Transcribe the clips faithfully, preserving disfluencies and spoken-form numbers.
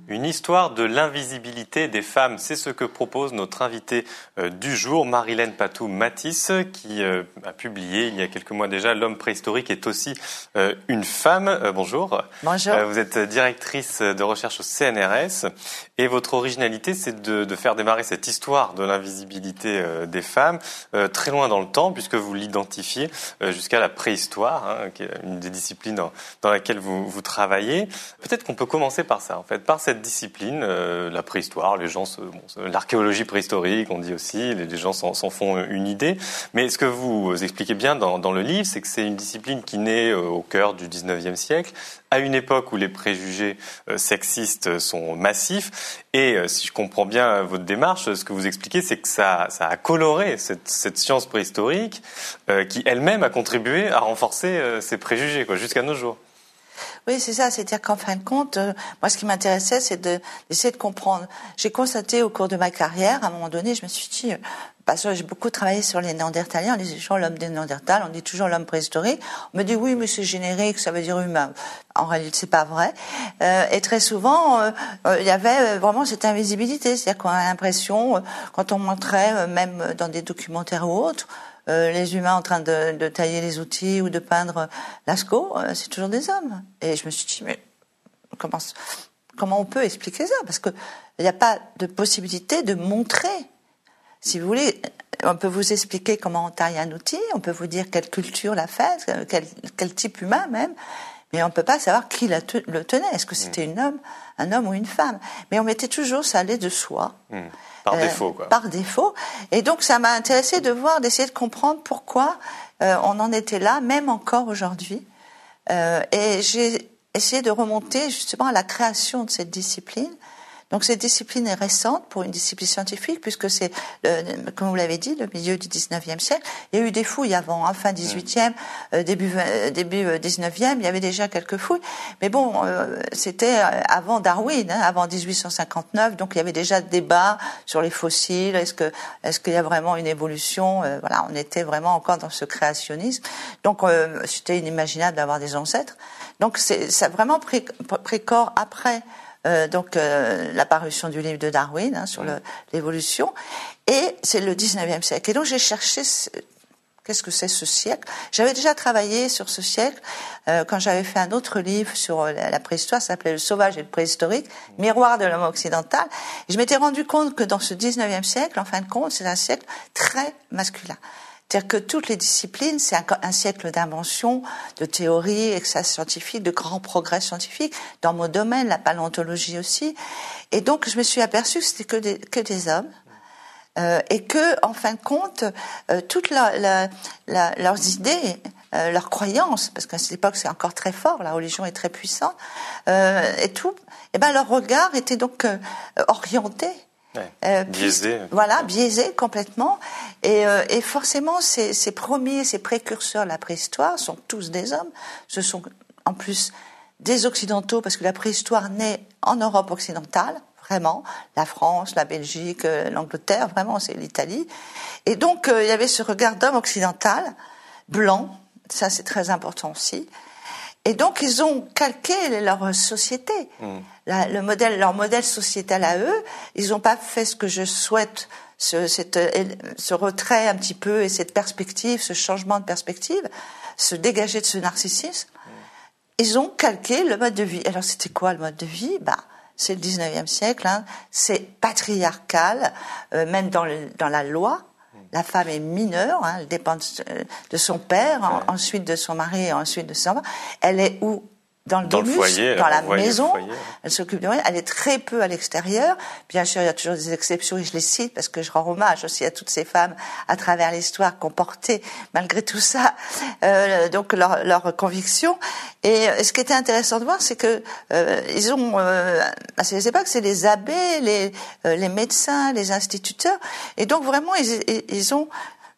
Une histoire de l'invisibilité des femmes, c'est ce que propose notre invitée euh, du jour, Marilène Patou-Matisse, qui euh, a publié il y a quelques mois déjà « L'homme préhistorique est aussi euh, une femme ». Euh, bonjour. Bonjour. Euh, vous êtes directrice de recherche au C N R S et votre originalité, c'est de, de faire démarrer cette histoire de l'invisibilité euh, des femmes euh, très loin dans le temps, puisque vous l'identifiez euh, jusqu'à la préhistoire, hein, qui est une des disciplines dans, dans laquelle vous, vous travaillez. Peut-être qu'on peut commencer par ça, en fait, par cette discipline, euh, la préhistoire. Les gens, se, bon, l'archéologie préhistorique, on dit aussi, les, les gens s'en, s'en font une idée. Mais ce que vous expliquez bien dans, dans le livre, c'est que c'est une discipline qui naît euh, au cœur du dix-neuvième siècle, à une époque où les préjugés euh, sexistes sont massifs. Et euh, si je comprends bien votre démarche, ce que vous expliquez, c'est que ça, ça a coloré cette, cette science préhistorique euh, qui elle-même a contribué à renforcer euh, ces préjugés, quoi, jusqu'à nos jours. Oui, c'est ça. C'est-à-dire qu'en fin de compte, euh, moi, ce qui m'intéressait, c'est de, d'essayer de comprendre. J'ai constaté au cours de ma carrière, à un moment donné, je me suis dit, euh, parce que j'ai beaucoup travaillé sur les Néandertaliens, on dit toujours l'homme des Néandertals, on dit toujours l'homme préhistorique. On me dit, oui, mais c'est générique, ça veut dire humain. En réalité, c'est pas vrai. Euh, et très souvent, euh, euh, il y avait vraiment cette invisibilité. C'est-à-dire qu'on a l'impression, euh, quand on montrait, euh, même dans des documentaires ou autres, Euh, les humains en train de, de tailler les outils ou de peindre Lascaux, euh, c'est toujours des hommes. Et je me suis dit, mais comment, comment on peut expliquer ça ? Parce qu'il n'y a pas de possibilité de montrer. Si vous voulez, on peut vous expliquer comment on taille un outil, on peut vous dire quelle culture l'a fait, quel, quel type humain même, mais on ne peut pas savoir qui la te, le tenait. Est-ce que c'était une homme, un homme ou une femme ? Mais on mettait toujours, ça allait de soi. Mmh. Par euh, défaut, quoi. Par défaut. Et donc, ça m'a intéressé de voir, d'essayer de comprendre pourquoi euh, on en était là, même encore aujourd'hui. Euh, et j'ai essayé de remonter justement à la création de cette discipline. Donc, cette discipline est récente pour une discipline scientifique, puisque c'est, le, comme vous l'avez dit, le milieu du dix-neuvième siècle. Il y a eu des fouilles avant, hein, fin dix-huitième, euh, début, début dix-neuvième, il y avait déjà quelques fouilles. Mais bon, euh, c'était avant Darwin, hein, avant dix-huit cent cinquante-neuf, donc il y avait déjà débat sur les fossiles. Est-ce que, est-ce qu'il y a vraiment une évolution ? euh, Voilà, on était vraiment encore dans ce créationnisme. Donc, euh, c'était inimaginable d'avoir des ancêtres. Donc, c'est, ça a vraiment pris, pris corps après. Euh, donc euh, la parution du livre de Darwin hein, sur le, l'évolution, et c'est le dix-neuvième siècle. Et donc j'ai cherché ce, qu'est-ce que c'est ce siècle. J'avais déjà travaillé sur ce siècle euh, quand j'avais fait un autre livre sur la, la préhistoire, ça s'appelait Le sauvage et le préhistorique, miroir de l'homme occidental. Et je m'étais rendu compte que dans ce dix-neuvième siècle, en fin de compte, c'est un siècle très masculin. C'est-à-dire que toutes les disciplines, c'est un, un siècle d'invention, de théorie, excès scientifique, de grands progrès scientifiques, dans mon domaine, la paléontologie aussi. Et donc, je me suis aperçue que c'était que des, que des hommes, euh, et que, en fin de compte, euh, toutes la, la, la, leurs idées, euh, leurs croyances, parce qu'à cette époque, c'est encore très fort, la religion est très puissante, euh, et tout, et ben, leur regard était donc euh, orienté. Ouais, euh, biaisé. Puis, voilà, biaisé complètement. Et, euh, et forcément, ces, ces premiers, ces précurseurs de la préhistoire sont tous des hommes. Ce sont en plus des occidentaux, parce que la préhistoire naît en Europe occidentale, vraiment. La France, la Belgique, euh, l'Angleterre, vraiment, c'est l'Italie. Et donc, euh, il y avait ce regard d'homme occidental, blanc, ça c'est très important aussi. Et donc, ils ont calqué leur société, mmh. la, le modèle, leur modèle sociétal à eux. Ils n'ont pas fait ce que je souhaite, ce, cette, ce retrait un petit peu et cette perspective, ce changement de perspective, se dégager de ce narcissisme. Mmh. Ils ont calqué le mode de vie. Alors, c'était quoi le mode de vie ? Bah, c'est le dix-neuvième siècle, hein, c'est patriarcal, euh, même dans, le, dans la loi. La femme est mineure, hein, elle dépend de son père, ouais. en, ensuite de son mari, et ensuite de son... Elle est où ? Dans le dans domus, le foyer, dans la maison, foyer, ouais. Elle s'occupe de rien, elle est très peu à l'extérieur. Bien sûr, il y a toujours des exceptions, et je les cite parce que je rends hommage aussi à toutes ces femmes à travers l'histoire qui ont porté, malgré tout ça, euh, donc leurs leur convictions. Et ce qui était intéressant de voir, c'est que euh, ils ont, euh, à ces époques, c'est les abbés, les, euh, les médecins, les instituteurs, et donc vraiment, ils, ils ont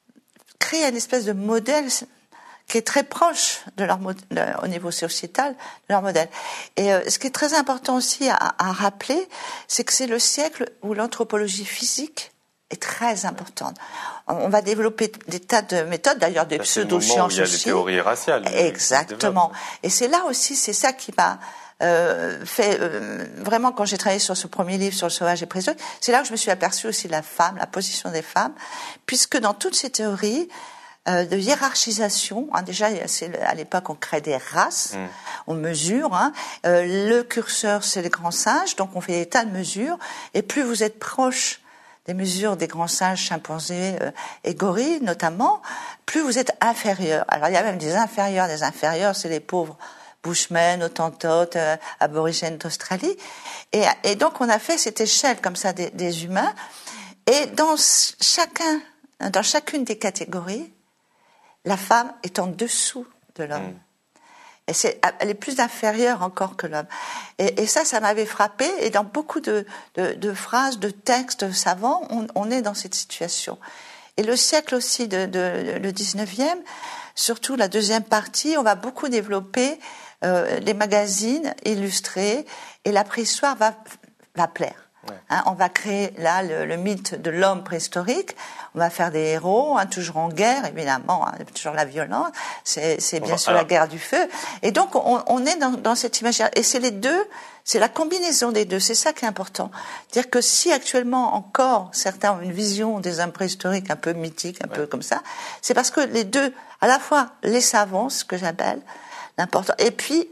créé une espèce de modèle qui est très proche de leur de, au niveau sociétal de leur modèle. Et euh, ce qui est très important aussi à, à rappeler, c'est que c'est le siècle où l'anthropologie physique est très importante. On va développer des tas de méthodes, d'ailleurs des pseudo-sciences aussi. Il y a les théories raciales. Exactement. Et c'est là aussi, c'est ça qui m'a euh, fait euh, vraiment quand j'ai travaillé sur ce premier livre sur le sauvage et préhistorique, c'est là que je me suis aperçue aussi de la femme, la position des femmes, puisque dans toutes ces théories euh, de hiérarchisation, hein, déjà c'est, à l'époque on crée des races, mmh. on mesure, hein, euh, le curseur c'est les grands singes, donc on fait des tas de mesures, et plus vous êtes proche des mesures des grands singes, chimpanzés euh, et gorilles notamment, plus vous êtes inférieur. Alors il y a même des inférieurs, des inférieurs, c'est les pauvres Bushmen, Hottentotes, euh, aborigènes d'Australie. Et, et donc on a fait cette échelle comme ça des, des humains. Et dans chacun, dans chacune des catégories, la femme est en dessous de l'homme. Mmh. Et c'est, elle est plus inférieure encore que l'homme. Et, et ça, ça m'avait frappé. Et dans beaucoup de, de, de phrases, de textes savants, on, on est dans cette situation. Et le siècle aussi, de, de, le dix-neuvième, surtout la deuxième partie, on va beaucoup développer euh, les magazines illustrés. Et la préhistoire va, va plaire. Ouais. Hein, on va créer là le, le mythe de l'homme préhistorique. On va faire des héros, hein, toujours en guerre, évidemment, hein, toujours la violence. C'est, c'est bien sûr alors... la guerre du feu. Et donc on, on est dans, dans cette imaginaire. Et c'est les deux, c'est la combinaison des deux. C'est ça qui est important. C'est-à-dire que si actuellement encore certains ont une vision des hommes préhistoriques un peu mythiques, un ouais. peu comme ça, c'est parce que les deux, à la fois les savants, ce que j'appelle l'important, et puis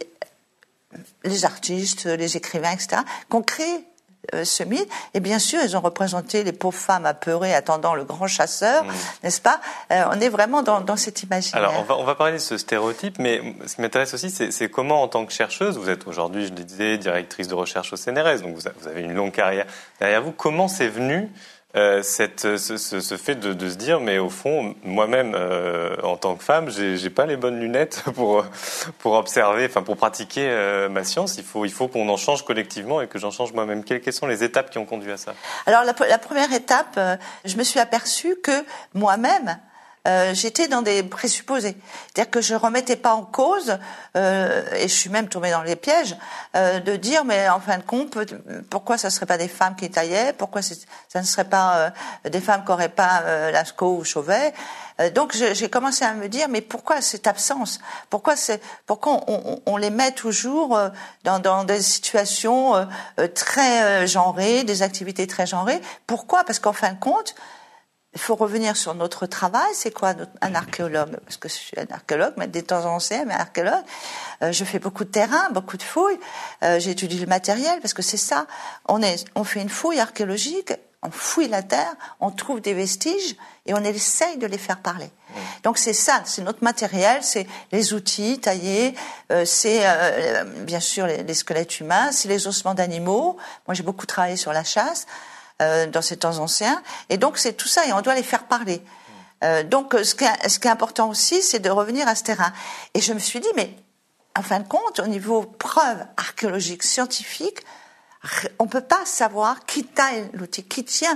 les artistes, les écrivains, et cetera, qu'on crée ce mythe, et bien sûr, ils ont représenté les pauvres femmes apeurées attendant le grand chasseur, mmh. n'est-ce pas ? euh, On est vraiment dans, dans cet imaginaire. Alors, on va, on va parler de ce stéréotype, mais ce qui m'intéresse aussi, c'est, c'est comment, en tant que chercheuse, vous êtes aujourd'hui, je le disais, directrice de recherche au C N R S, donc vous, vous avez une longue carrière derrière vous. Comment c'est venu euh, cette, ce, ce, ce fait de, de se dire, mais au fond, moi-même, euh, en tant que femme, j'ai, j'ai pas les bonnes lunettes pour pour observer, enfin pour pratiquer euh, ma science. Il faut il faut qu'on en change collectivement et que j'en change moi-même. Quelles, quelles sont les étapes qui ont conduit à ça ? Alors la, la première étape, euh, je me suis aperçue que moi-même, Euh, j'étais dans des présupposés, c'est-à-dire que je remettais pas en cause, euh, et je suis même tombée dans les pièges, euh, de dire mais en fin de compte, pourquoi ça serait pas des femmes qui taillaient, pourquoi c'est, ça ne serait pas euh, des femmes qui auraient pas euh, Lascaux ou Chauvet. Euh, donc je, j'ai commencé à me dire mais pourquoi cette absence, pourquoi c'est, pourquoi on, on, on les met toujours euh, dans, dans des situations euh, très euh, genrées, des activités très genrées. Pourquoi ? Parce qu'en fin de compte, il faut revenir sur notre travail. C'est quoi un archéologue ? Parce que je suis un archéologue, mais des temps anciens, mais archéologue. Euh, je fais beaucoup de terrain, beaucoup de fouilles. Euh, j'étudie le matériel parce que c'est ça. On est, on fait une fouille archéologique, on fouille la terre, on trouve des vestiges et on essaye de les faire parler. Mmh. Donc c'est ça, c'est notre matériel, c'est les outils taillés, euh, c'est euh, bien sûr les, les squelettes humains, c'est les ossements d'animaux. Moi j'ai beaucoup travaillé sur la chasse. Euh, dans ces temps anciens, et donc c'est tout ça, et on doit les faire parler. Euh, donc ce qui, est, ce qui est important aussi, c'est de revenir à ce terrain. Et je me suis dit, mais en fin de compte, au niveau preuves archéologiques, scientifiques, on peut pas savoir qui taille l'outil, qui tient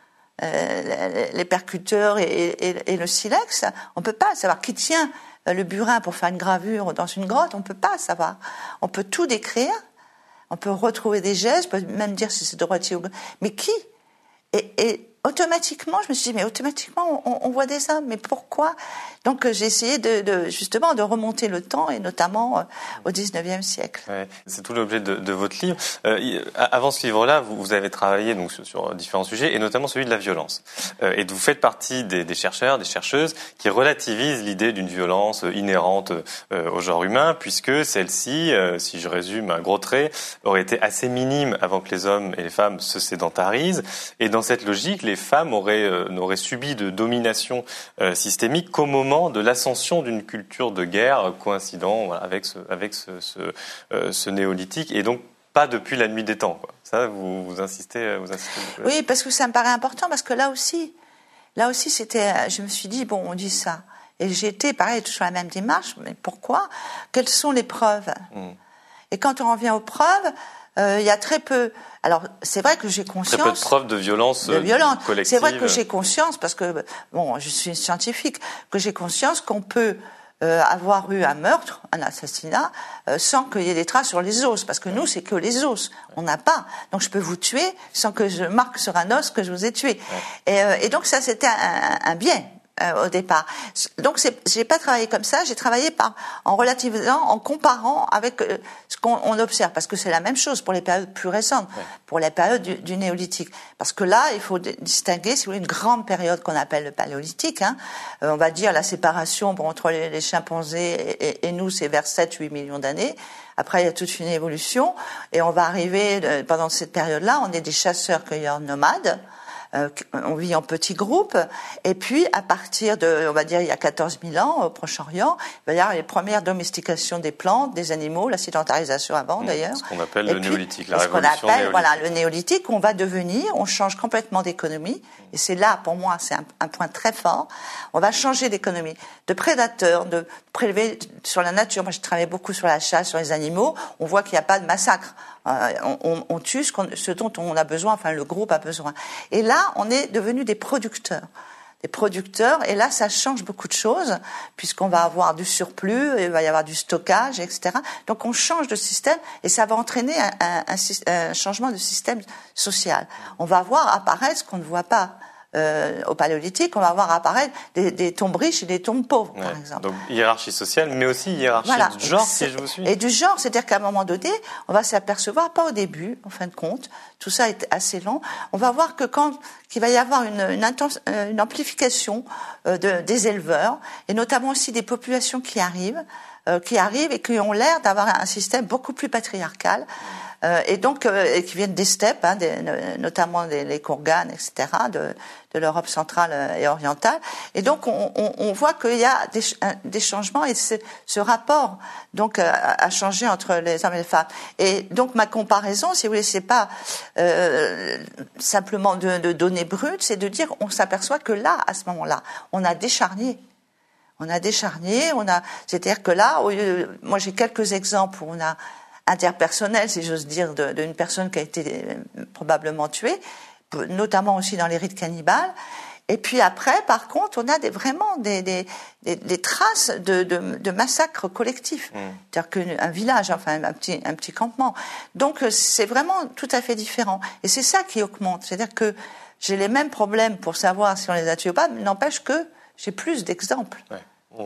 euh, les percuteurs et, et, et le silex. On peut pas savoir qui tient le burin pour faire une gravure dans une grotte. On peut pas savoir. On peut tout décrire. On peut retrouver des gestes, on peut même dire si c'est droitier ou gauche. Mais qui ? Et, et automatiquement, je me suis dit, mais automatiquement, on, on voit des hommes, mais pourquoi ? Donc j'ai essayé de, de, justement de remonter le temps, et notamment euh, au dix-neuvième siècle. Ouais, c'est tout l'objet de, de votre livre. Euh, avant ce livre-là, vous, vous avez travaillé donc, sur, sur différents sujets, et notamment celui de la violence. Euh, et vous faites partie des, des chercheurs, des chercheuses, qui relativisent l'idée d'une violence inhérente euh, au genre humain, puisque celle-ci, euh, si je résume un gros trait, aurait été assez minime avant que les hommes et les femmes se sédentarisent. Et dans cette logique, les femmes auraient, euh, n'auraient subi de domination euh, systémique qu'au moment de l'ascension d'une culture de guerre coïncidant voilà, avec, ce, avec ce, ce, euh, ce néolithique, et donc pas depuis la nuit des temps. Quoi. Ça, vous, vous insistez, vous insistez beaucoup. Oui, parce que ça me paraît important, parce que là aussi, là aussi, c'était, je me suis dit, bon, on dit ça. Et j'étais, pareil, toujours la même démarche, mais pourquoi ? Quelles sont les preuves ? mmh. Et quand on revient aux preuves, il euh, y a très peu. Alors, c'est vrai que j'ai conscience. Très peu de preuves de violence de violence. collective. C'est vrai que j'ai conscience, parce que, bon, je suis scientifique, que j'ai conscience qu'on peut euh, avoir eu un meurtre, un assassinat, euh, sans qu'il y ait des traces sur les os. Parce que nous, c'est que les os. On n'a pas. Donc, je peux vous tuer sans que je marque sur un os que je vous ai tué. Ouais. Et, euh, et donc, ça, c'était un, un bien. Euh, au départ. Donc, c'est, j'ai pas travaillé comme ça. J'ai travaillé par en relativisant, en comparant avec euh, ce qu'on on observe, parce que c'est la même chose pour les périodes plus récentes, ouais. pour les périodes du, du néolithique. Parce que là, il faut distinguer, si vous voulez, une grande période qu'on appelle le paléolithique. Hein. Euh, on va dire la séparation bon, entre les, les chimpanzés et, et, et nous, c'est vers sept à huit millions d'années. Après, il y a toute une évolution, et on va arriver euh, pendant cette période-là, on est des chasseurs-cueilleurs nomades. Euh, on vit en petits groupes, et puis à partir de, on va dire, il y a quatorze mille ans, au Proche-Orient, il va y avoir les premières domestications des plantes, des animaux, la sédentarisation avant mmh, d'ailleurs. Ce qu'on appelle et le puis, néolithique, la ce révolution qu'on appelle, néolithique. Voilà, le néolithique, on va devenir, on change complètement d'économie, et c'est là, pour moi, c'est un, un point très fort, on va changer d'économie, de prédateurs, de prélever sur la nature. Moi, je travaillais beaucoup sur la chasse, sur les animaux, on voit qu'il n'y a pas de massacre. Euh, on, on, on tue ce, qu'on, ce dont on a besoin, enfin le groupe a besoin. Et là, on est devenus des producteurs. Des producteurs, et là, ça change beaucoup de choses, puisqu'on va avoir du surplus, il va y avoir du stockage, et cetera. Donc, on change de système, et ça va entraîner un, un, un, un changement de système social. On va voir apparaître ce qu'on ne voit pas. Euh, au paléolithique, on va voir apparaître des, des tombes riches et des tombes pauvres, ouais, par exemple. Donc hiérarchie sociale, mais aussi hiérarchie voilà. du genre, si je vous suis. Et du genre, c'est-à-dire qu'à un moment donné, on va s'apercevoir, pas au début, en fin de compte, tout ça est assez long, on va voir que quand qu'il va y avoir une, une, intense, une amplification euh, de, des éleveurs, et notamment aussi des populations qui arrivent, euh, qui arrivent et qui ont l'air d'avoir un système beaucoup plus patriarcal. Euh, et donc euh, et qui viennent des steppes, hein, des, notamment des, les Kourganes, et cetera, de, de l'Europe centrale et orientale. Et donc on, on, on voit qu'il y a des, des changements, et ce rapport donc a, a changé entre les hommes et les femmes. Et donc ma comparaison, si vous voulez, c'est pas euh, simplement de, de données brutes, c'est de dire on s'aperçoit que là, à ce moment-là, on a décharnié. On a décharnié, on a, c'est-à-dire que là, au lieu, moi j'ai quelques exemples où on a interpersonnel, si j'ose dire, d'une personne qui a été probablement tuée, notamment aussi dans les rites cannibales. Et puis après, par contre, on a des, vraiment des, des, des, des traces de, de, de massacres collectifs. Mmh. C'est-à-dire qu'un village, enfin un petit, un petit campement. Donc c'est vraiment tout à fait différent. Et c'est ça qui augmente. C'est-à-dire que j'ai les mêmes problèmes pour savoir si on les a tués ou pas, mais n'empêche que j'ai plus d'exemples. Ouais.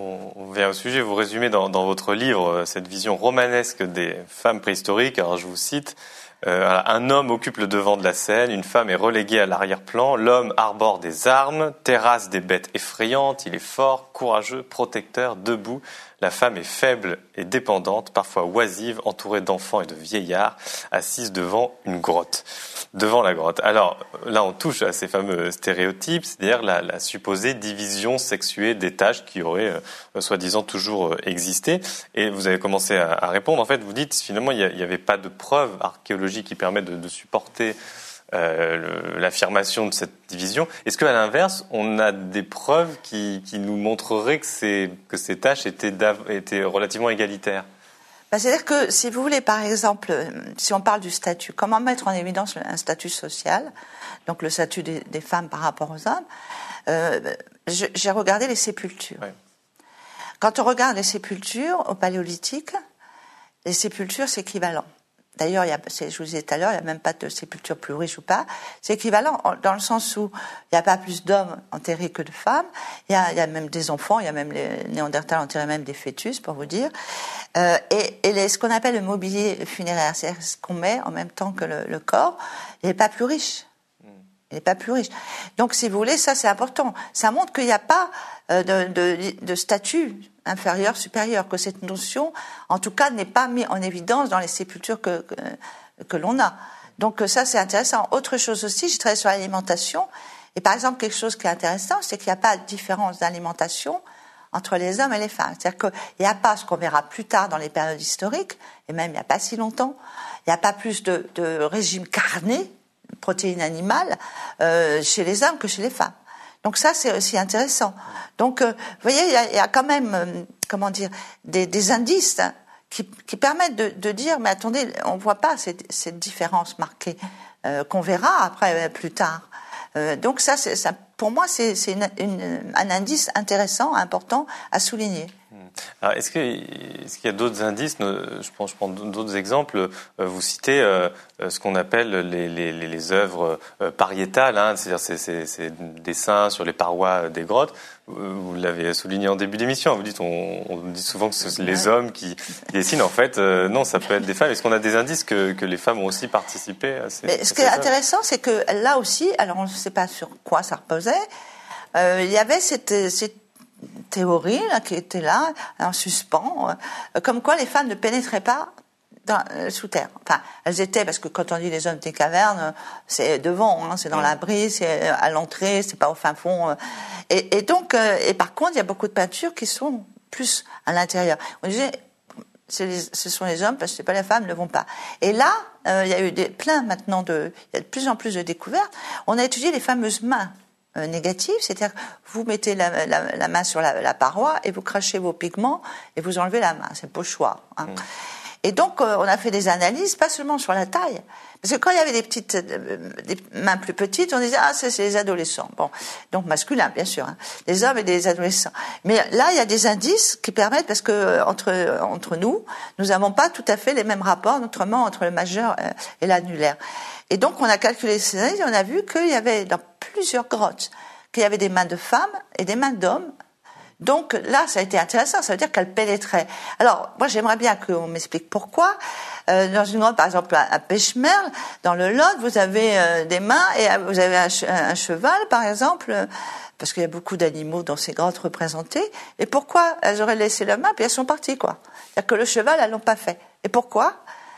On vient au sujet, vous résumez dans, dans votre livre cette vision romanesque des femmes préhistoriques. Alors je vous cite, euh, un homme occupe le devant de la scène, une femme est reléguée à l'arrière-plan, l'homme arbore des armes, terrasse des bêtes effrayantes, il est fort, courageux, protecteur, debout. La femme est faible et dépendante, parfois oisive, entourée d'enfants et de vieillards, assise devant une grotte. Devant la grotte. Alors là, on touche à ces fameux stéréotypes, c'est-à-dire la, la supposée division sexuée des tâches qui aurait, euh, soi-disant, toujours existé. Et vous avez commencé à, à répondre. En fait, vous dites finalement, il n'y avait pas de preuves archéologiques qui permettent de, de supporter euh, le, l'affirmation de cette division. Est-ce qu'à l'inverse, on a des preuves qui, qui nous montreraient que ces, que ces tâches étaient, étaient relativement égalitaires ? Ben, c'est-à-dire que, si vous voulez, par exemple, si on parle du statut, comment mettre en évidence un statut social, donc le statut des, des femmes par rapport aux hommes, euh, je, j'ai regardé les sépultures. Oui. Quand on regarde les sépultures au paléolithique, les sépultures, c'est équivalent. D'ailleurs, il y a, je vous disais tout à l'heure, il n'y a même pas de sépulture plus riche ou pas. C'est équivalent dans le sens où il n'y a pas plus d'hommes enterrés que de femmes. Il y a, il y a même des enfants, il y a même les Néandertals enterraient même des fœtus, pour vous dire. Euh, et et les, ce qu'on appelle le mobilier funéraire, c'est-à-dire ce qu'on met en même temps que le, le corps, il n'est pas plus riche. Il n'est pas plus riche. Donc, si vous voulez, ça c'est important. Ça montre qu'il n'y a pas euh, de, de, de statut inférieur, supérieur, que cette notion, en tout cas, n'est pas mise en évidence dans les sépultures que, que, que l'on a. Donc ça, c'est intéressant. Autre chose aussi, j'ai travaillé sur l'alimentation. Et par exemple, quelque chose qui est intéressant, c'est qu'il n'y a pas de différence d'alimentation entre les hommes et les femmes. C'est-à-dire qu'il n'y a pas ce qu'on verra plus tard dans les périodes historiques, et même il n'y a pas si longtemps, il n'y a pas plus de, de régime carné, protéines animales, euh, chez les hommes que chez les femmes. Donc ça, c'est aussi intéressant. Donc, euh, vous voyez, il y a, il y a quand même, euh, comment dire, des, des indices hein, qui, qui permettent de, de dire, mais attendez, on ne voit pas cette, cette différence marquée euh, qu'on verra après, plus tard. Euh, donc ça, c'est, ça, pour moi, c'est, c'est une, une, un indice intéressant, important à souligner. Alors, est-ce, que, est-ce qu'il y a d'autres indices? Je prends, je prends d'autres exemples. Vous citez euh, ce qu'on appelle les, les, les œuvres pariétales, hein, c'est-à-dire ces, ces, ces dessins sur les parois des grottes. Vous l'avez souligné en début d'émission. Vous dites, on, on dit souvent que c'est les hommes qui dessinent. En fait, euh, non, ça peut être des femmes. Est-ce qu'on a des indices que, que les femmes ont aussi participé à ces Mais ce à qui est œuvres? intéressant, c'est que là aussi, alors on ne sait pas sur quoi ça reposait, euh, il y avait cette, cette théorie là, qui était là, en suspens, euh, comme quoi les femmes ne pénétraient pas dans, euh, sous terre. Enfin, elles étaient, parce que quand on dit les hommes des cavernes, c'est devant, hein, c'est dans l'abri, c'est à l'entrée, c'est pas au fin fond. Euh, et, et donc, euh, et par contre, il y a beaucoup de peintures qui sont plus à l'intérieur. On disait, c'est les, ce sont les hommes, parce que c'est pas les femmes, ne vont pas. Et là, euh, il y a eu des, plein maintenant de, il y a de plus en plus de découvertes. On a étudié les fameuses mains euh, négatives, c'est-à-dire vous mettez la, la, la main sur la, la paroi et vous crachez vos pigments et vous enlevez la main. C'est au choix. Hein. Mmh. Et donc, euh, on a fait des analyses, pas seulement sur la taille. Parce que quand il y avait des petites, euh, des mains plus petites, on disait, ah, c'est, c'est les adolescents. Bon. Donc, masculin, bien sûr. Hein. Les hommes et les adolescents. Mais là, il y a des indices qui permettent, parce que, euh, entre, entre nous, nous n'avons pas tout à fait les mêmes rapports, notamment entre le majeur euh, et l'annulaire. Et donc, on a calculé ces analyses et on a vu qu'il y avait, dans plusieurs grottes, qu'il y avait des mains de femmes et des mains d'hommes. Donc là, ça a été intéressant, ça veut dire qu'elle pénétrait. Alors, moi, j'aimerais bien qu'on m'explique pourquoi. Euh, dans une grotte, par exemple, à Pêche-Merle, dans le Lot, vous avez euh, des mains et vous avez un, che- un cheval, par exemple, euh, parce qu'il y a beaucoup d'animaux dans ces grottes représentées. Et pourquoi elles auraient laissé la main, puis elles sont parties, quoi. C'est-à-dire que le cheval, elles l'ont pas fait. Et pourquoi?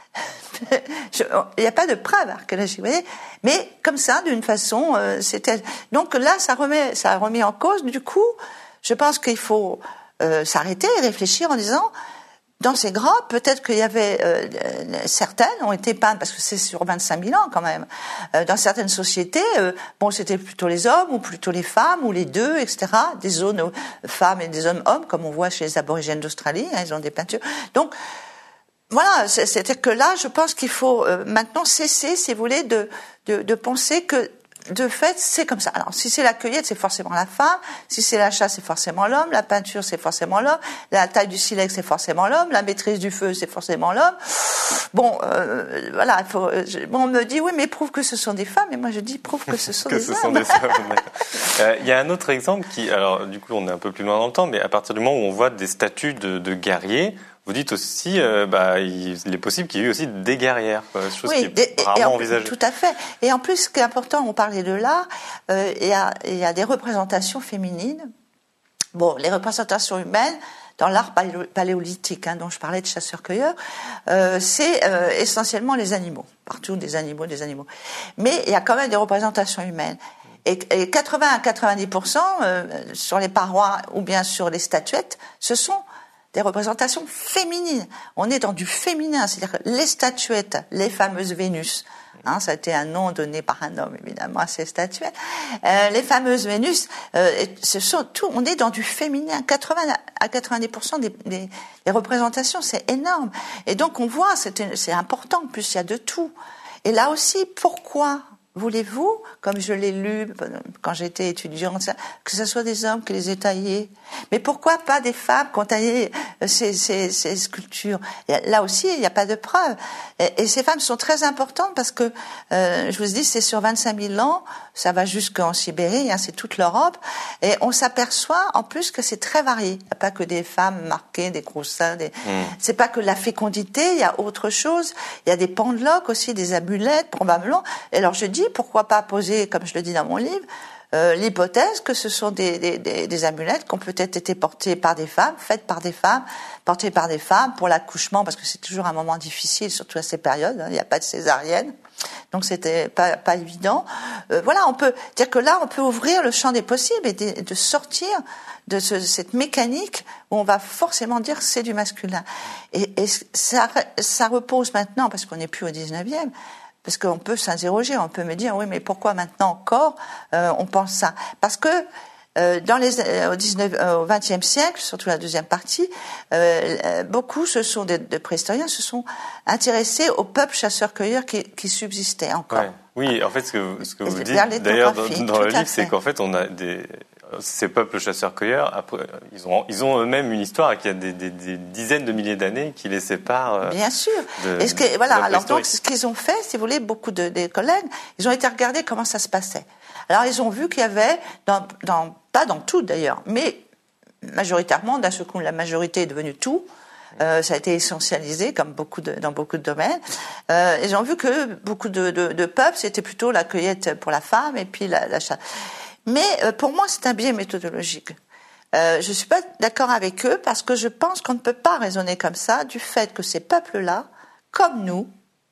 Il n'y a pas de preuve archéologique, vous voyez, mais comme ça, d'une façon, euh, c'était. Donc là, ça remet, ça a remis en cause. Du coup, je pense qu'il faut euh, s'arrêter et réfléchir en disant, dans ces grottes, peut-être qu'il y avait euh, certaines ont été peintes parce que c'est sur vingt-cinq mille ans quand même. Euh, dans certaines sociétés, euh, bon, c'était plutôt les hommes ou plutôt les femmes ou les deux, et cetera. Des zones euh, femmes et des zones hommes, comme on voit chez les aborigènes d'Australie, hein, ils ont des peintures. Donc voilà, c'est-à-dire que là, je pense qu'il faut euh, maintenant cesser, si vous voulez, de, de, de penser que, de fait, c'est comme ça. Alors, si c'est la cueillette, c'est forcément la femme. Si c'est l'achat, c'est forcément l'homme. La peinture, c'est forcément l'homme. La taille du silex, c'est forcément l'homme. La maîtrise du feu, c'est forcément l'homme. Bon, euh, voilà. Il faut, je, bon, on me dit, oui, mais prouve que ce sont des femmes. Et moi, je dis, prouve que ce sont que des ce hommes. sont des hommes. euh, il y a un autre exemple qui, alors, du coup, on est un peu plus loin dans le temps, mais à partir du moment où on voit des statues de, de guerriers, vous dites aussi, euh, bah, il, il est possible qu'il y ait eu aussi des guerrières, quoi, chose oui, qui est des, rarement en, envisagée. Tout à fait. Et en plus, ce qui est important, on parlait de l'art, euh, il y a, il y a des représentations féminines. Bon, les représentations humaines, dans l'art paléo, paléolithique, hein, dont je parlais de chasseurs-cueilleurs, euh, c'est euh, essentiellement les animaux. Partout, des animaux, des animaux. Mais il y a quand même des représentations humaines. Et, et quatre-vingts à quatre-vingt-dix pour cent euh, sur les parois ou bien sur les statuettes, ce sont des représentations féminines. On est dans du féminin, c'est-à-dire que les statuettes, les fameuses Vénus, hein, ça a été un nom donné par un homme évidemment à ces statuettes, euh, les fameuses Vénus, euh, ce sont tout, on est dans du féminin, quatre-vingts à quatre-vingt-dix pour cent des, des, des représentations, c'est énorme. Et donc on voit, c'est, c'est important, en plus il y a de tout. Et là aussi, pourquoi voulez-vous, comme je l'ai lu quand j'étais étudiante, que ce soit des hommes qui les aient taillés? Mais pourquoi pas des femmes qui ont taillé ces, ces, ces sculptures? Et là aussi, il n'y a pas de preuve. Et, et ces femmes sont très importantes parce que, euh, je vous dis, c'est sur vingt-cinq mille ans, ça va jusqu'en Sibérie, hein, c'est toute l'Europe, et on s'aperçoit en plus que c'est très varié. Il n'y a pas que des femmes marquées, des gros seins, des... Mmh. C'est pas que la fécondité, il y a autre chose. Il y a des pendeloques aussi, des amulettes, probablement. Et alors je dis, pourquoi pas poser, comme je le dis dans mon livre, euh, l'hypothèse que ce sont des, des, des, des amulettes qui ont peut-être été portées par des femmes, faites par des femmes, portées par des femmes pour l'accouchement, parce que c'est toujours un moment difficile, surtout à ces périodes, hein, il n'y a pas de césarienne, donc c'était pas, pas évident. Euh, voilà, on peut dire que là, on peut ouvrir le champ des possibles et de, de sortir de ce, cette mécanique où on va forcément dire c'est du masculin. Et, et ça, ça repose maintenant, parce qu'on n'est plus au dix-neuvième, parce qu'on peut s'interroger, on peut me dire, oui, mais pourquoi maintenant encore euh, on pense ça? Parce que euh, dans les, euh, au, dix-neuvième, euh, au vingtième siècle, surtout la deuxième partie, euh, beaucoup, ce sont des, des préhistoriens, se sont intéressés au peuple chasseur-cueilleur qui, qui subsistait encore. Ouais. Oui, en fait, ce que, ce que vous dites, Vers d'ailleurs, dans, dans le livre, fait. c'est qu'en fait, on a des... ces peuples chasseurs-cueilleurs, après, ils ont, ils ont eux-mêmes une histoire qui a des, des, des dizaines de milliers d'années qui les séparent. Bien sûr. De, Et ce que, voilà. Alors donc, préhistorique. ce qu'ils ont fait, si vous voulez, beaucoup de des collègues, ils ont été regarder comment ça se passait. Alors ils ont vu qu'il y avait, dans, dans, pas dans tout d'ailleurs, mais majoritairement, d'un seul coup, la majorité est devenue tout. Euh, ça a été essentialisé, comme beaucoup de, dans beaucoup de domaines. Euh, ils ont vu que beaucoup de, de, de peuples, c'était plutôt la cueillette pour la femme et puis la, la chasse. Mais euh, pour moi, c'est un biais méthodologique. Euh, je suis pas d'accord avec eux parce que je pense qu'on ne peut pas raisonner comme ça du fait que ces peuples-là, comme nous,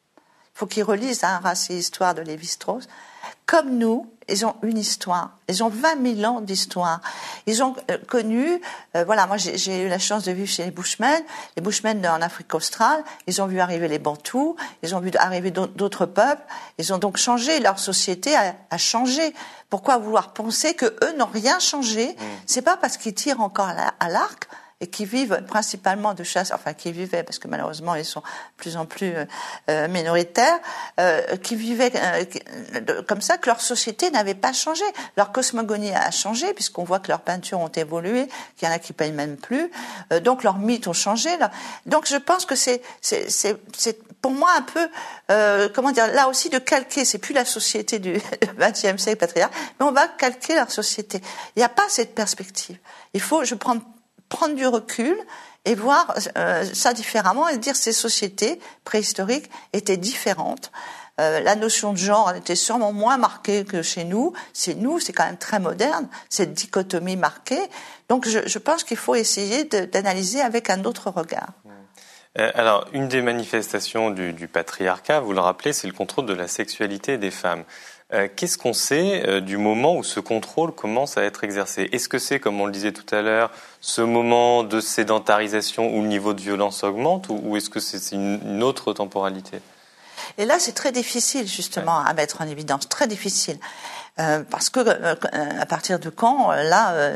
il faut qu'ils relisent hein, Race et Histoire de Lévi-Strauss, comme nous, ils ont une histoire. Ils ont vingt mille ans d'histoire. Ils ont euh, connu, euh, voilà, moi j'ai, j'ai eu la chance de vivre chez les Bushmen. Les Bushmen en Afrique australe, ils ont vu arriver les Bantous, ils ont vu arriver d'autres peuples. Ils ont donc changé, leur société a, a changé. Pourquoi vouloir penser que eux n'ont rien changé? Mmh. C'est pas parce qu'ils tirent encore à, la, à l'arc et qui vivent principalement de chasse, enfin qui vivaient, parce que malheureusement ils sont de plus en plus euh, minoritaires, euh, qui vivaient euh, de, comme ça, que leur société n'avait pas changé. Leur cosmogonie a changé, puisqu'on voit que leurs peintures ont évolué, qu'il y en a qui peignent même plus, euh, donc leurs mythes ont changé. Là. Donc je pense que c'est, c'est, c'est, c'est pour moi un peu, euh, comment dire, là aussi de calquer, c'est plus la société du vingtième siècle patriarcal, mais on va calquer leur société. Il n'y a pas cette perspective. Il faut, je prends prendre du recul et voir euh, ça différemment et dire que ces sociétés préhistoriques étaient différentes. Euh, la notion de genre était sûrement moins marquée que chez nous. C'est nous, c'est quand même très moderne, cette dichotomie marquée. Donc je, je pense qu'il faut essayer de, d'analyser avec un autre regard. Euh, alors, une des manifestations du, du patriarcat, vous le rappelez, c'est le contrôle de la sexualité des femmes. Euh, qu'est-ce qu'on sait euh, du moment où ce contrôle commence à être exercé? Est-ce que c'est, comme on le disait tout à l'heure, ce moment de sédentarisation où le niveau de violence augmente, ou, ou est-ce que c'est, c'est une, une autre temporalité? Et là, c'est très difficile, justement, ouais. à mettre en évidence, très difficile. Euh, parce que, euh, à partir de quand, là, euh,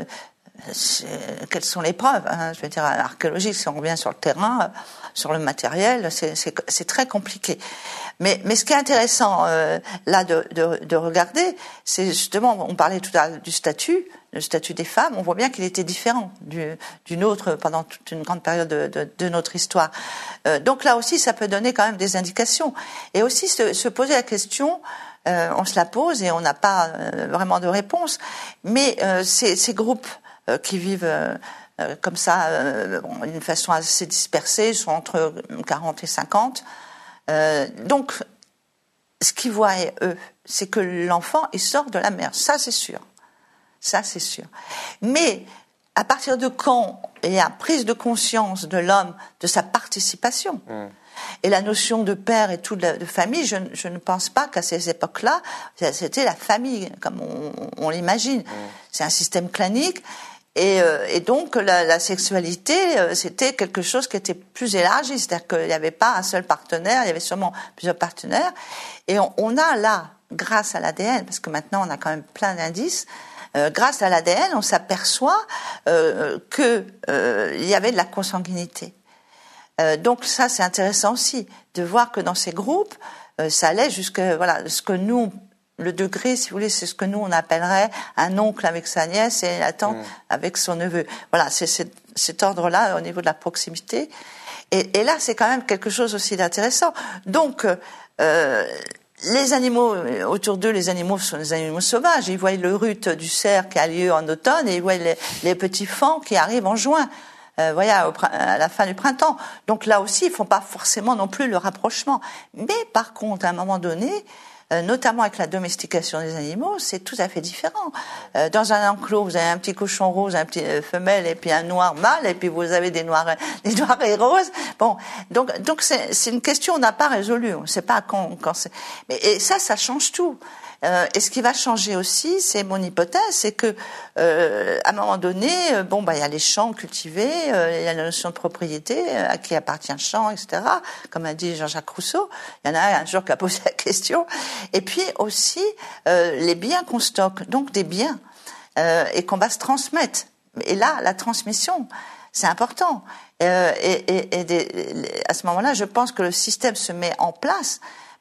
quelles sont les preuves hein? Je veux dire, l'archéologie, si on revient sur le terrain, sur le matériel, c'est, c'est, c'est très compliqué. Mais, mais ce qui est intéressant euh, là de, de, de regarder, c'est justement, on parlait tout à l'heure du statut, le statut des femmes, on voit bien qu'il était différent du, du nôtre pendant toute une grande période de, de, de notre histoire. Euh, donc là aussi, ça peut donner quand même des indications. Et aussi se, se poser la question, euh, on se la pose et on n'a pas euh, vraiment de réponse, mais euh, ces, ces groupes euh, qui vivent... Euh, Euh, comme ça, euh, bon, d'une façon assez dispersée, ils sont entre quarante et cinquante. Euh, donc, ce qu'ils voient, eux, c'est que l'enfant, il sort de la mère. Ça, c'est sûr. Ça, c'est sûr. Mais, à partir de quand il y a prise de conscience de l'homme, de sa participation, mmh. et la notion de père et tout de, de famille, je, je ne pense pas qu'à ces époques-là, c'était la famille, comme on, on l'imagine. Mmh. C'est un système clanique. Et, euh, et donc la, la sexualité, euh, c'était quelque chose qui était plus élargi, c'est-à-dire qu'il n'y avait pas un seul partenaire, il y avait sûrement plusieurs partenaires. Et on, on a là, grâce à l'A D N, parce que maintenant on a quand même plein d'indices, euh, grâce à l'A D N, on s'aperçoit euh, que euh, il y avait de la consanguinité. Euh, donc ça, c'est intéressant aussi de voir que dans ces groupes, euh, ça allait jusque voilà ce que nous le degré, si vous voulez, c'est ce que nous on appellerait un oncle avec sa nièce et la tante mmh. avec son neveu. Voilà, c'est, c'est cet ordre-là au niveau de la proximité. Et, et là, c'est quand même quelque chose aussi d'intéressant. Donc, euh, les animaux autour d'eux, les animaux sont des animaux sauvages. Ils voient le rut du cerf qui a lieu en automne et ils voient les, les petits faons qui arrivent en juin. Euh, voilà, au, à la fin du printemps. Donc là aussi, ils font pas forcément non plus le rapprochement. Mais par contre, à un moment donné, Euh, notamment avec la domestication des animaux, c'est tout à fait différent. Euh, dans un enclos, vous avez un petit cochon rose, un petit euh, femelle, et puis un noir mâle, et puis vous avez des noirs, des noirs et roses. Bon, donc donc c'est, c'est une question qu'on n'a pas résolue. On ne sait pas quand, quand c'est. Mais et ça, ça change tout. Euh, et ce qui va changer aussi, c'est mon hypothèse, c'est que euh, à un moment donné, euh, bon bah il y a les champs cultivés, euh, il y a la notion de propriété, euh, à qui appartient le champ, et cetera. Comme a dit Jean-Jacques Rousseau, il y en a un jour qui a posé la question. Et puis aussi euh, les biens qu'on stocke, donc des biens, euh, et qu'on va se transmettre. Et là, la transmission, c'est important. Euh, et et, et des, à ce moment-là, je pense que le système se met en place.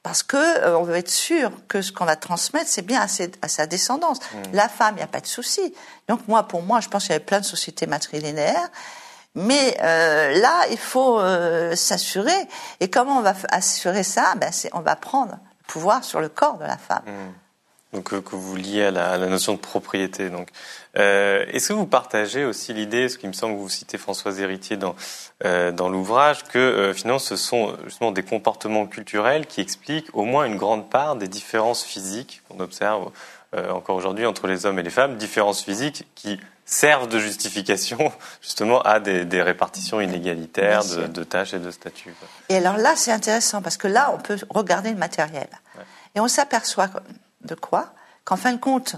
parce que euh, on veut être sûr que ce qu'on va transmettre, c'est bien à, ses, à sa descendance. Mmh. La femme, il n'y a pas de souci. Donc moi, pour moi, je pense qu'il y avait plein de sociétés matrilinéaires, mais euh, là, il faut euh, s'assurer. Et comment on va assurer ça? Ben, c'est, on va prendre le pouvoir sur le corps de la femme. Mmh. Donc euh, que vous liez à la, à la notion de propriété. Donc, euh, est-ce que vous partagez aussi l'idée, ce qui me semble que vous citez Françoise Héritier dans euh, dans l'ouvrage, que euh, finalement ce sont justement des comportements culturels qui expliquent au moins une grande part des différences physiques qu'on observe euh, encore aujourd'hui entre les hommes et les femmes, différences physiques qui servent de justification justement à des, des répartitions inégalitaires de, de tâches et de statuts. Quoi. Et alors là, c'est intéressant parce que là, on peut regarder le matériel ouais. et on s'aperçoit de quoi? Qu'en fin de compte,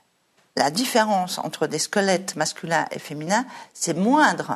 la différence entre des squelettes masculins et féminins, c'est moindre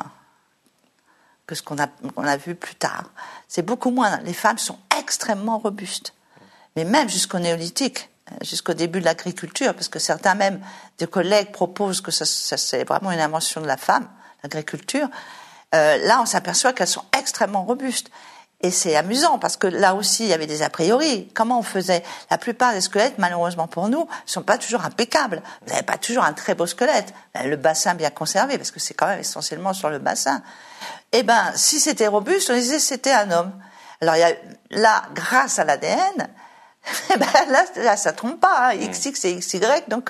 que ce qu'on a, qu'on a vu plus tard. C'est beaucoup moins. Les femmes sont extrêmement robustes. Mais même jusqu'au néolithique, jusqu'au début de l'agriculture, parce que certains même des collègues proposent que ça, ça c'est vraiment une invention de la femme, l'agriculture, euh, là on s'aperçoit qu'elles sont extrêmement robustes. Et c'est amusant parce que là aussi, il y avait des a priori. Comment on faisait? La plupart des squelettes, malheureusement pour nous, ne sont pas toujours impeccables. Vous n'avez pas toujours un très beau squelette. Le bassin bien conservé, parce que c'est quand même essentiellement sur le bassin. Eh ben, si c'était robuste, on disait que c'était un homme. Alors il y a, là, grâce à l'A D N, eh ben là, là, ça trompe pas. Hein. X X et X Y. Donc,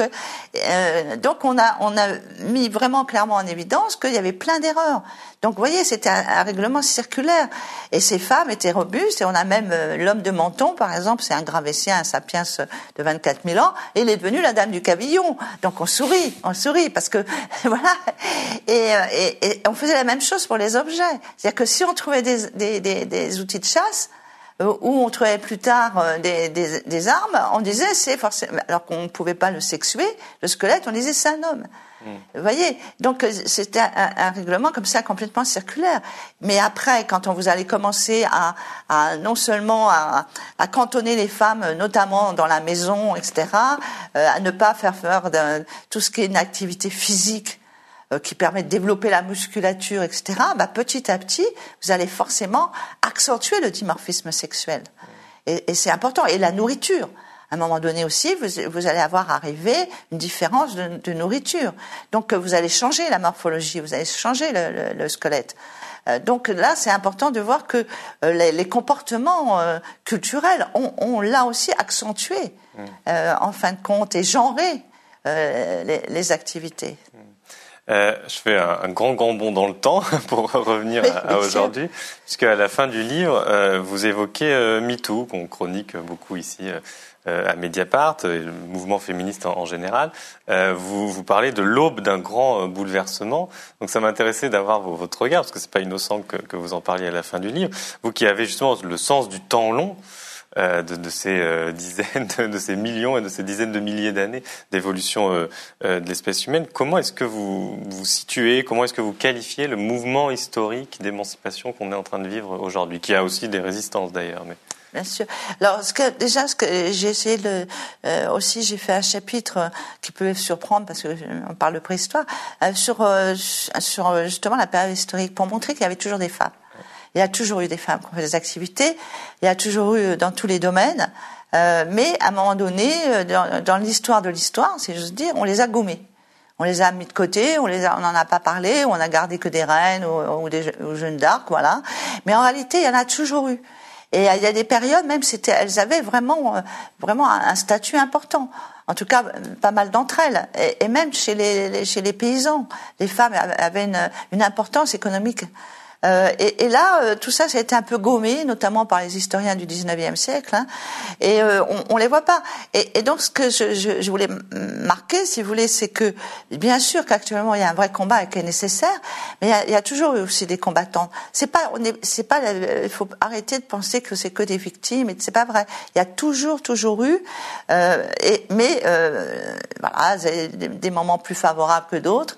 euh, donc on a, on a mis vraiment clairement en évidence qu'il y avait plein d'erreurs. Donc, vous voyez, c'était un, un règlement circulaire. Et ces femmes étaient robustes. Et on a même euh, l'homme de Menton, par exemple, c'est un Gravétien, un sapiens de vingt-quatre mille ans. Et il est devenu la dame du Cavillon. Donc, on sourit, on sourit parce que voilà. Et, et, et on faisait la même chose pour les objets. C'est-à-dire que si on trouvait des, des, des, des outils de chasse, où on trouvait plus tard des, des, des armes, on disait c'est forcément, alors qu'on ne pouvait pas le sexuer, le squelette, on disait c'est un homme. Mmh. Vous voyez, donc c'était un, un règlement comme ça complètement circulaire. Mais après, quand on vous allez commencer à, à non seulement à, à cantonner les femmes, notamment dans la maison, et cetera, euh, à ne pas faire faire de, tout ce qui est une activité physique qui permet de développer la musculature, et cetera, bah, petit à petit, vous allez forcément accentuer le dimorphisme sexuel. Et, et c'est important. Et la nourriture. À un moment donné aussi, vous, vous allez avoir arrivé une différence de, de nourriture. Donc, vous allez changer la morphologie, vous allez changer le, le, le squelette. Euh, donc là, c'est important de voir que euh, les, les comportements euh, culturels ont, ont là aussi accentué, euh, en fin de compte, et genré euh, les, les activités. Euh, je fais un, un grand grand bond dans le temps pour revenir oui, à, à aujourd'hui, puisqu'à la fin du livre, euh, vous évoquez euh, MeToo, qu'on chronique beaucoup ici euh, à Mediapart, et le mouvement féministe en, en général. Euh, vous, vous parlez de l'aube d'un grand euh, bouleversement. Donc ça m'intéressait d'avoir vos, votre regard, parce que c'est pas innocent que, que vous en parliez à la fin du livre. Vous qui avez justement le sens du temps long, Euh, de, de ces euh, dizaines, de, de ces millions et de ces dizaines de milliers d'années d'évolution euh, euh, de l'espèce humaine. Comment est-ce que vous vous situez, comment est-ce que vous qualifiez le mouvement historique d'émancipation qu'on est en train de vivre aujourd'hui, qui a aussi des résistances d'ailleurs, mais... Bien sûr. Alors, ce que, déjà, ce que j'ai essayé de, euh, aussi, j'ai fait un chapitre qui peut surprendre parce que on parle de préhistoire, euh, sur, euh, sur justement la période historique pour montrer qu'il y avait toujours des femmes. Il y a toujours eu des femmes qui ont fait des activités, il y a toujours eu dans tous les domaines, euh, mais à un moment donné, dans, dans l'histoire de l'histoire, si j'ose dire, on les a gommées. On les a mis de côté, on les a, on n'en a pas parlé, on a gardé que des reines ou, ou des ou Jeanne d'Arc, voilà. Mais en réalité, il y en a toujours eu. Et il y a des périodes, même, c'était, elles avaient vraiment, vraiment un statut important. En tout cas, pas mal d'entre elles. Et, et même chez les, chez les paysans, les femmes avaient une, une importance économique. Euh, et, et là, euh, tout ça, ça a été un peu gommé, notamment par les historiens du dix-neuvième siècle, hein, et euh, on, on les voit pas. Et, et donc, ce que je, je, je voulais marquer, si vous voulez, c'est que, bien sûr qu'actuellement, il y a un vrai combat qui est nécessaire, mais il y a, il y a toujours aussi des combattants. C'est pas, on est, c'est pas, il faut arrêter de penser que c'est que des victimes, et c'est pas vrai. Il y a toujours, toujours eu, euh, et, mais euh, voilà, des, des moments plus favorables que d'autres.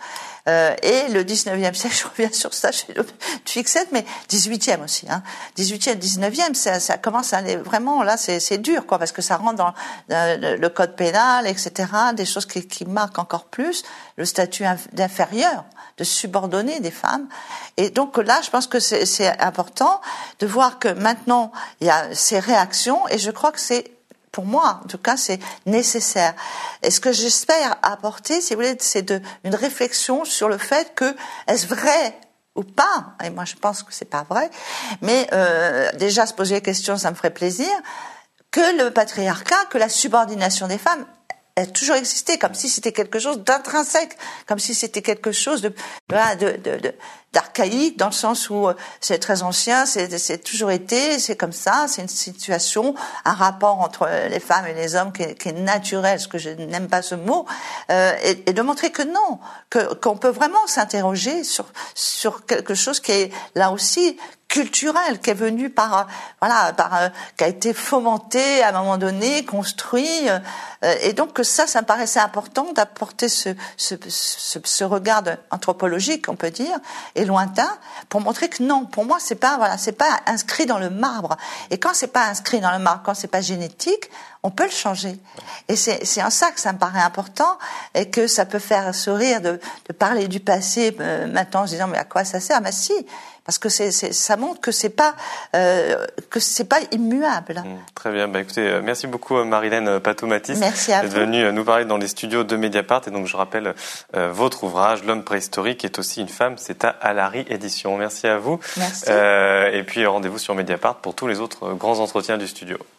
Euh, et le dix-neuvième siècle, je reviens sur ça, je fais une fixette, mais dix-huitième aussi. Hein. dix-huitième, dix-neuvième, ça, ça commence à aller vraiment, là, c'est, c'est dur, quoi, parce que ça rentre dans euh, le code pénal, et cetera, des choses qui, qui marquent encore plus le statut d'inférieur, de subordonné des femmes. Et donc là, je pense que c'est, c'est important de voir que maintenant, il y a ces réactions, et je crois que c'est, pour moi, en tout cas, c'est nécessaire. Et ce que j'espère apporter, si vous voulez, c'est de, une réflexion sur le fait que, est-ce vrai ou pas, et moi je pense que c'est pas vrai, mais euh, déjà se poser la question, ça me ferait plaisir, que le patriarcat, que la subordination des femmes a toujours existé, comme si c'était quelque chose d'intrinsèque, comme si c'était quelque chose de, de, de, de d'archaïque, dans le sens où c'est très ancien, c'est, c'est toujours été, c'est comme ça, c'est une situation, un rapport entre les femmes et les hommes qui est, qui est naturel, ce que je n'aime pas ce mot, euh, et, et de montrer que non, que, qu'on peut vraiment s'interroger sur, sur quelque chose qui est là aussi culturel, qui est venu par, voilà, par, euh, qui a été fomenté à un moment donné, construit, euh, et donc que ça, ça me paraissait important d'apporter ce, ce, ce, ce regard anthropologique, on peut dire, et lointain, pour montrer que non, pour moi, c'est pas, voilà, c'est pas inscrit dans le marbre. Et quand c'est pas inscrit dans le marbre, quand c'est pas génétique, on peut le changer. Et c'est, c'est en ça que ça me paraît important, et que ça peut faire sourire de, de parler du passé euh, maintenant en se disant mais à quoi ça sert? Mais si, parce que c'est, c'est, ça montre que c'est pas euh, que c'est pas immuable. Mmh, très bien. Bah, écoutez, merci beaucoup Marilène Pateau-Mathis d'être venue nous parler dans les studios de Mediapart. Et donc je rappelle euh, votre ouvrage L'homme préhistorique est aussi une femme, c'est à Alary Éditions. Merci à vous. Merci. Euh, et puis rendez-vous sur Mediapart pour tous les autres grands entretiens du studio.